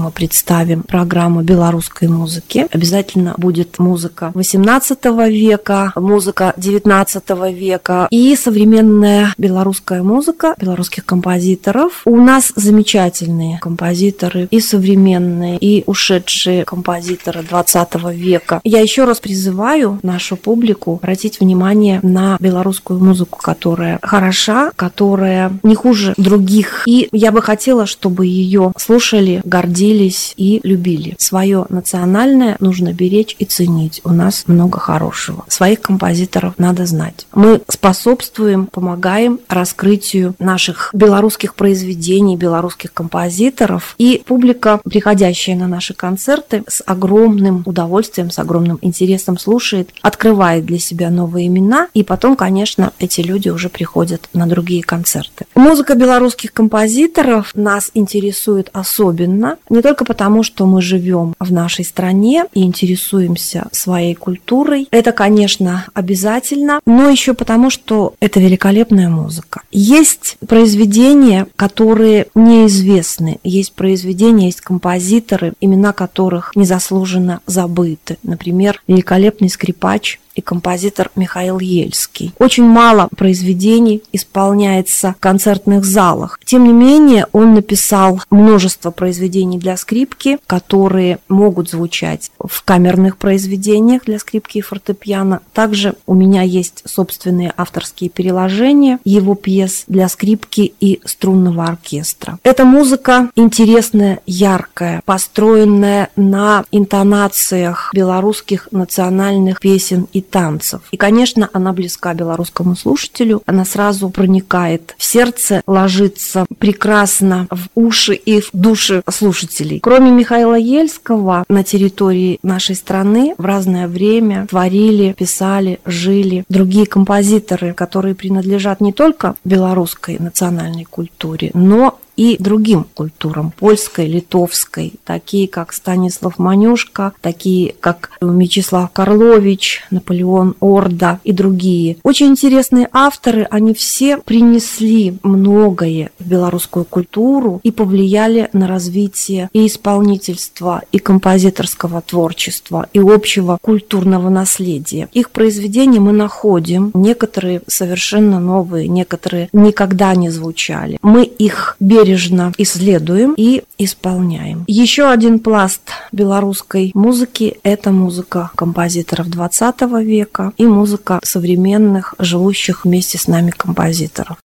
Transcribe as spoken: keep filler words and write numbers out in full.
мы представим программу белорусской музыки. Обязательно будет музыка восемнадцатого века, музыка девятнадцатого века и современная белорусская музыка белорусских композиторов. У нас замечательные композиторы и современные, и ушедшие композиторы двадцатого века. Я еще раз призываю нашу публику обратить внимание на белорусскую музыку, которая хороша, которая не хуже других. И я бы хотела, чтобы ее слушали, гордились и любили. Свое национальное нужно беречь и ценить. У нас много хорошего. Своих композиторов надо знать. Мы способствуем, помогаем раскрытию наших белорусских произведений, белорусских композиторов. И публика, приходящая на наши концерты, с огромным удовольствием, с огромным интересом слушает, открывает для себя новые имена. И потом, конечно, эти люди уже приходят на другие концерты. Музыка белорусских композиторов нас интересует особенно, не только потому, что мы живем в нашей стране и интересуемся своей культурой. Это, конечно, обязательно, но еще потому, что это великолепная музыка. Есть произведения, которые неизвестны. Есть произведения, есть композиторы, имена которых незаслуженно забыты. Например, великолепный скрипач и композитор Михаил Ельский. Очень мало произведений исполняется в концертных залах. Тем не менее, он написал множество произведений для скрипки, которые могут звучать в камерных произведениях для скрипки и фортепиано. Также у меня есть собственные авторские переложения его пьес для скрипки и струнного оркестра. Эта музыка интересная, яркая, построенная на интонациях белорусских национальных песен и танцев. И, конечно, она близка белорусскому слушателю, она сразу проникает в сердце, ложится прекрасно в уши и в души слушателей. Кроме Михаила Ельского, на территории нашей страны в разное время творили, писали, жили другие композиторы, которые принадлежат не только белорусской национальной культуре, но и другим культурам, польской, литовской, такие как Станислав Манюшка, такие как Мечислав Карлович, Наполеон Орда и другие. Очень интересные авторы, они все принесли многое в белорусскую культуру и повлияли на развитие и исполнительства, и композиторского творчества, и общего культурного наследия. Их произведения мы находим, некоторые совершенно новые, некоторые никогда не звучали. Мы их берем бережно исследуем и исполняем. Еще один пласт белорусской музыки – это музыка композиторов двадцатого века и музыка современных, живущих вместе с нами композиторов.